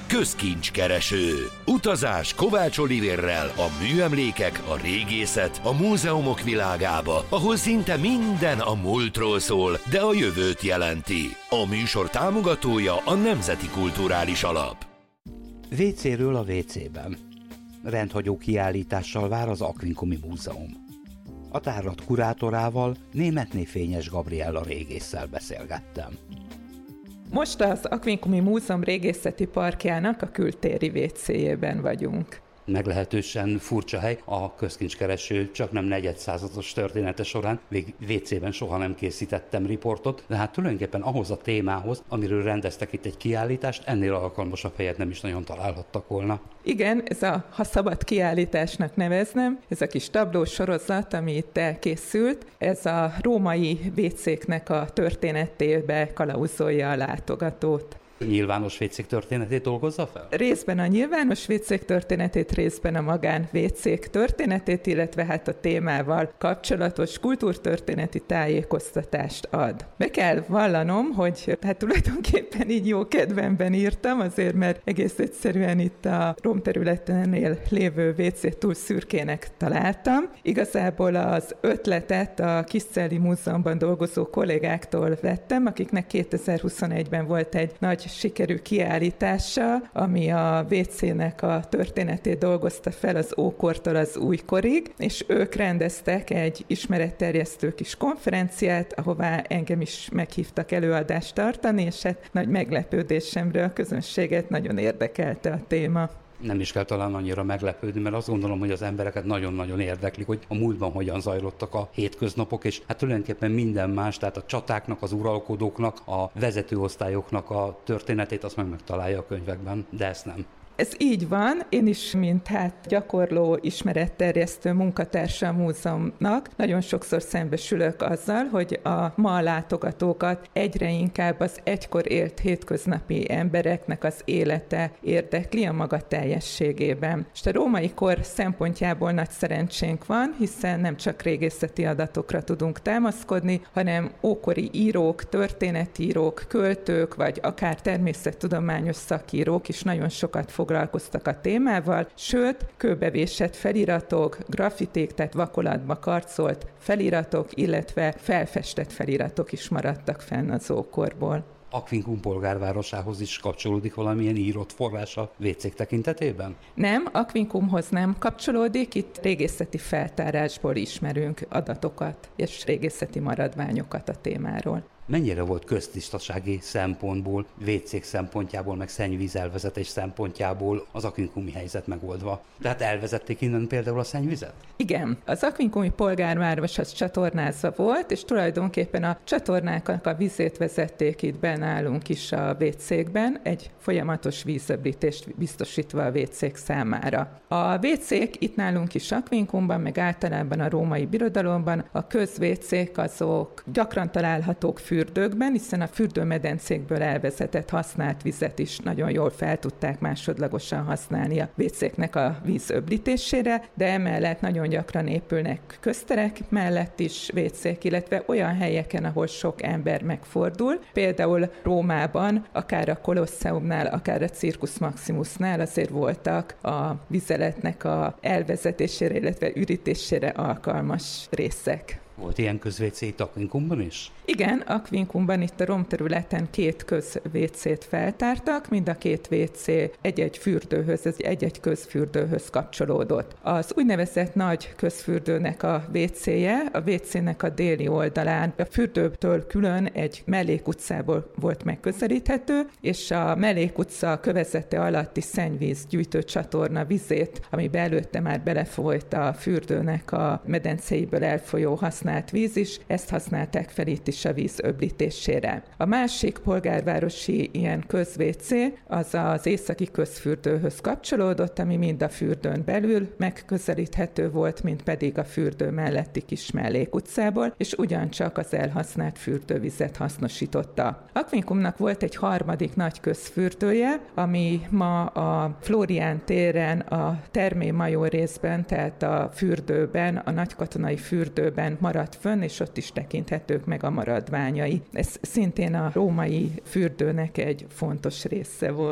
Közkincskereső. Utazás Kovács Olivérrel a műemlékek, a régészet, a múzeumok világába, ahol szinte minden a múltról szól, de a jövőt jelenti. A műsor támogatója a Nemzeti Kulturális Alap. WC-ről a WC-ben. Rendhagyó kiállítással vár az Aquincumi Múzeum. A tárlat kurátorával, Németné Fényes Gabriella régésszel beszélgettem. Most az Aquincumi Múzeum régészeti parkjának a kültéri WC-jében vagyunk. Meglehetősen furcsa hely, a közkincskereső csak nem negyedszázados története során, még WC-ben soha nem készítettem riportot, de hát tulajdonképpen ahhoz a témához, amiről rendeztek itt egy kiállítást, ennél alkalmasabb helyet nem is nagyon találhattak volna. Igen, ez a, ha szabad kiállításnak neveznem, ez a kis tablós sorozat, ami itt elkészült, ez a római WC-knek a történetébe kalauzolja a látogatót. Nyilvános WC-k történetét dolgozza fel? Részben a nyilvános WC-k történetét, részben a magán WC-k történetét, illetve hát a témával kapcsolatos kultúrtörténeti tájékoztatást ad. Be kell vallanom, hogy hát tulajdonképpen így jó kedvemben írtam, azért mert egész egyszerűen itt a romterületénél lévő WC-t túl szürkének találtam. Igazából az ötletet a Kiscelli Múzeumban dolgozó kollégáktól vettem, akiknek 2021-ben volt egy nagy sikerű kiállítása, ami a WC-nek a történetét dolgozta fel az ókortól az újkorig, és ők rendeztek egy ismeretterjesztő kis konferenciát, ahová engem is meghívtak előadást tartani, és hát nagy meglepődésemre a közönséget nagyon érdekelte a téma. Nem is kell talán annyira meglepődni, mert azt gondolom, hogy az embereket nagyon-nagyon érdeklik, hogy a múltban hogyan zajlottak a hétköznapok, és hát tulajdonképpen minden más, tehát a csatáknak, az uralkodóknak, a vezetőosztályoknak a történetét azt megtalálja a könyvekben, de ezt nem. Ez így van, én is, mint gyakorló ismeretterjesztő munkatársa a múzeumnak, nagyon sokszor szembesülök azzal, hogy a ma látogatókat egyre inkább az egykor élt hétköznapi embereknek az élete érdekli a maga teljességében. És a római kor szempontjából nagy szerencsénk van, hiszen nem csak régészeti adatokra tudunk támaszkodni, hanem ókori írók, történetírók, költők, vagy akár természettudományos szakírók is nagyon sokat foglalkoztak a témával, sőt, kőbevésett feliratok, grafiték, tehát vakolatba karcolt feliratok, illetve felfestett feliratok is maradtak fenn az ókorból. Aquincum polgárvárosához is kapcsolódik valamilyen írott forrás a WC-k tekintetében? Nem, Aquincumhoz nem kapcsolódik, itt régészeti feltárásból ismerünk adatokat és régészeti maradványokat a témáról. Mennyire volt köztisztasági szempontból, WC-k szempontjából, meg szennyvízelvezetés szempontjából az aquincumi helyzet megoldva? Tehát elvezették innen például a szennyvizet? Igen, az aquincumi polgárváros az csatornázva volt, és tulajdonképpen a csatornáknak a vizét vezették itt nálunk is a WC-kben, egy folyamatos vízöblítést biztosítva a WC-k számára. A WC-k itt nálunk is Aquincumban, meg általában a római birodalomban, a köz-WC-k azok gyakran találhatók fürdőkben, hiszen a fürdőmedencékből elvezetett használt vizet is nagyon jól fel tudták másodlagosan használni a WC-knek a vízöblítésére, de emellett nagyon gyakran épülnek közterek mellett is WC-k, illetve olyan helyeken, ahol sok ember megfordul. Például Rómában, akár a Kolosseumnál, akár a Circus Maximusnál azért voltak a vizeletnek a elvezetésére, illetve ürítésére alkalmas részek. Volt ilyen köz-WC itt Aquincumban is? Igen, Aquincumban itt a romterületen 2 köz-WC-t feltártak, mind a 2 WC egy-egy fürdőhöz, egy-egy közfürdőhöz kapcsolódott. Az úgynevezett nagy közfürdőnek a WC-je, a WC-nek a déli oldalán a fürdőtől külön egy mellékutcából volt megközelíthető, és a mellékutca kövezete alatti szennyvíz gyűjtőcsatorna vizét, amiben előtte már belefolyt a fürdőnek a medencéiből elfolyó használt víz is, ezt használták fel itt is a víz öblítésére. A másik polgárvárosi ilyen köz-WC az az északi közfürdőhöz kapcsolódott, ami mind a fürdőn belül megközelíthető volt, mint pedig a fürdő melletti kis mellékutcából, és ugyancsak az elhasznált fürdővizet hasznosította. Aquincumnak volt egy harmadik nagy közfürdője, ami ma a Flórián téren, a Termé Major részben, tehát a fürdőben, a nagykatonai fürdőben maradt fönn, és ott is tekinthetők meg a maradványai. Ez szintén a római fürdőnek egy fontos része volt.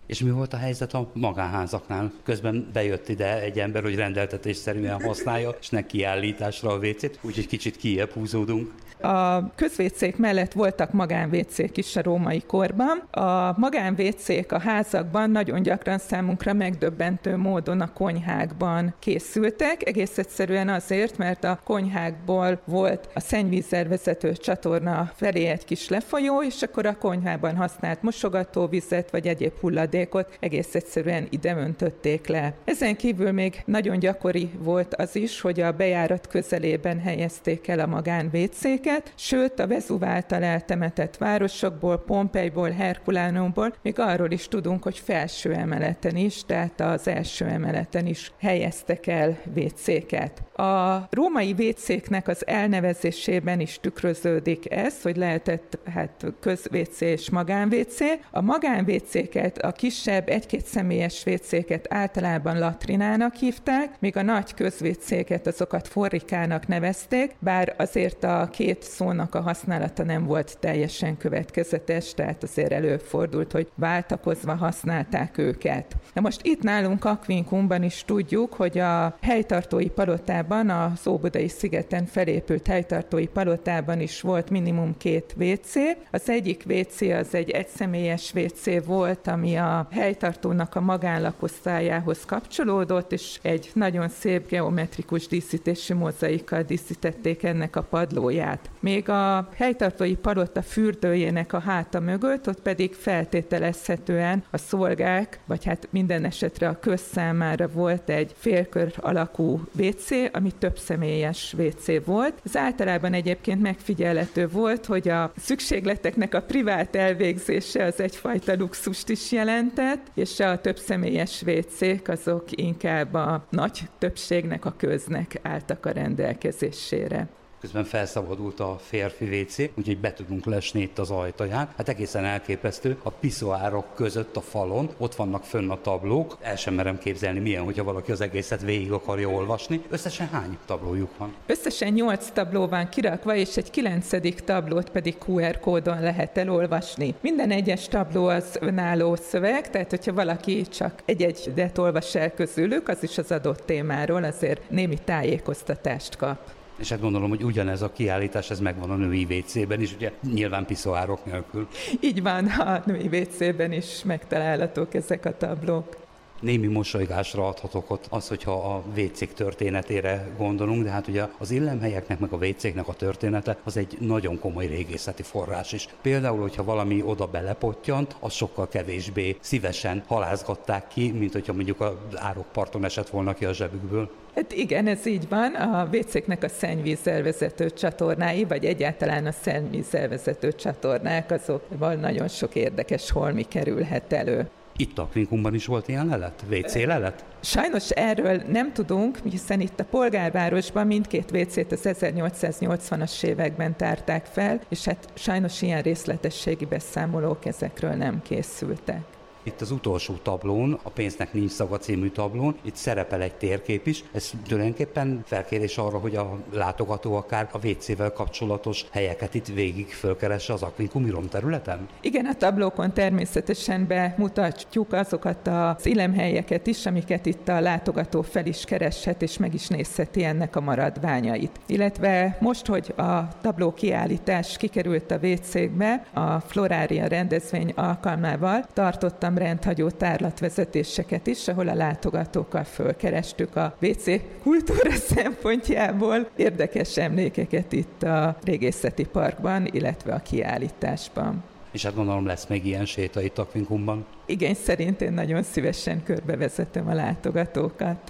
És mi volt a helyzet a magánházaknál? Közben bejött ide egy ember, hogy rendeltetésszerűen használja, és ne kiállításra a WC-t, úgyhogy kicsit kijebb húzódunk. A közvécék mellett voltak magánvécék is a római korban. A magánvécék a házakban nagyon gyakran számunkra megdöbbentő módon a konyhákban készültek, egész egyszerűen azért, mert a konyhákból volt a szennyvízzel vezető csatorna felé egy kis lefolyó, és akkor a konyhában használt mosogatóvizet vagy egyéb hulladékot egész egyszerűen ide öntötték le. Ezen kívül még nagyon gyakori volt az is, hogy a bejárat közelében helyezték el a magánvécéket, sőt a Vezúv által eltemetett városokból, Pompejból, Herkulánumból még arról is tudunk, hogy felső emeleten is, tehát az első emeleten is helyeztek el vécéket. A római vécéknek az elnevezésében is tükröződik ez, hogy lehetett közvécé és magánvécé. A magánvécéket, a kisebb, egy-két személyes vécéket általában latrinának hívták, míg a nagy közvécéket azokat forrikának nevezték, bár azért a két szónak a használata nem volt teljesen következetes, tehát azért előfordult, hogy váltakozva használták őket. Na most itt nálunk Aquincumban is tudjuk, hogy a helytartói palotában, az Óbudai szigeten felépült helytartói palotában is volt minimum 2 WC. Az egyik WC az egy egyszemélyes WC volt, ami a helytartónak a magánlakosztályához kapcsolódott, és egy nagyon szép geometrikus díszítésű mozaikkal díszítették ennek a padlóját. Még a helytartói palota fürdőjének a háta mögött, ott pedig feltételezhetően a szolgák, vagy hát minden esetre a köz számára volt egy félkör alakú WC, ami több személyes WC volt. Ez általában egyébként megfigyelhető volt, hogy a szükségleteknek a privát elvégzése az egyfajta luxust is jelentett, és a több személyes WC-k azok inkább a nagy többségnek, a köznek álltak a rendelkezésére. Közben felszabadult a férfi WC, úgyhogy be tudunk lesni itt az ajtaján. Hát egészen elképesztő, a piszoárok között a falon, ott vannak fönn a tablók. El sem merem képzelni, milyen, hogyha valaki az egészet végig akarja olvasni. Összesen hány tablójuk van? Összesen 8 tabló van kirakva, és egy 9. tablót pedig QR kódon lehet elolvasni. Minden egyes tabló az önálló szöveg, tehát hogyha valaki csak egy-egyet olvas el közülük, az is az adott témáról azért némi tájékoztatást kap. És hát gondolom, hogy ugyanez a kiállítás, ez megvan a női WC-ben is, ugye nyilván piszoárok nélkül. Így van, a női WC-ben is megtalálhatók ezek a tablók. Némi mosolygásra adhatok ott az, hogyha a WC-k történetére gondolunk, de hát ugye az illemhelyeknek meg a WC-knek a története az egy nagyon komoly régészeti forrás is. Például, hogyha valami oda belepottyant, az sokkal kevésbé szívesen halászgatták ki, mint hogyha mondjuk az árokparton esett volna ki a zsebükből. Hát igen, ez így van. A WC-knek a szennyvízzel vezető csatornái, vagy egyáltalán a szennyvízzel vezető csatornák, azokban nagyon sok érdekes holmi kerülhet elő. Itt Aquincumban is volt ilyen lelet? WC lelet? Sajnos erről nem tudunk, hiszen itt a polgárvárosban mindkét WC-t az 1880-as években tárták fel, és hát sajnos ilyen részletességi beszámolók ezekről nem készültek. Itt az utolsó tablón, a Pénznek nincs szaga című tablón, itt szerepel egy térkép is. Ez tulajdonképpen felkérés arra, hogy a látogató akár a WC-vel kapcsolatos helyeket itt végig fölkeresse az aquincumi romterületen? Igen, a tablókon természetesen bemutatjuk azokat az illemhelyeket is, amiket itt a látogató fel is kereshet, és meg is nézheti ennek a maradványait. Illetve most, hogy a tabló kiállítás kikerült a WC-kbe, a Florária rendezvény alkalmával tartottam rendhagyó tárlatvezetéseket is, ahol a látogatókkal fölkerestük a WC kultúra szempontjából érdekes emlékeket itt a Régészeti Parkban, illetve a kiállításban. És hát gondolom lesz még ilyen séta itt Aquincumban. Igény szerint én nagyon szívesen körbevezetem a látogatókat.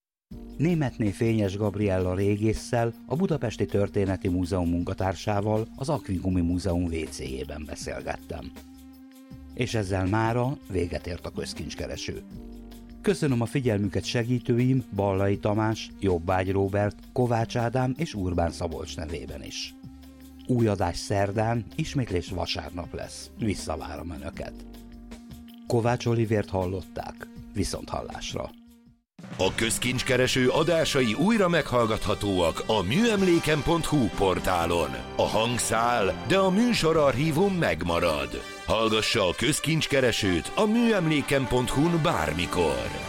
Németné Fényes Gabriella régésszel, a Budapesti Történeti Múzeum munkatársával az Aquincumi Múzeum WC-jében beszélgettem. És ezzel mára véget ért a közkincskereső. Köszönöm a figyelmüket segítőim Ballai Tamás, Jobbágy Róbert, Kovács Ádám és Urbán Szabolcs nevében is. Új adás szerdán, ismétlés vasárnap lesz. Visszavárom Önöket. Kovács Olivért hallották. Viszonthallásra. A közkincskereső adásai újra meghallgathatóak a műemléken.hu portálon. A hang száll, de a műsorarchívum megmarad. Hallgassa a Közkincskeresőt a műemléken.hu-n bármikor.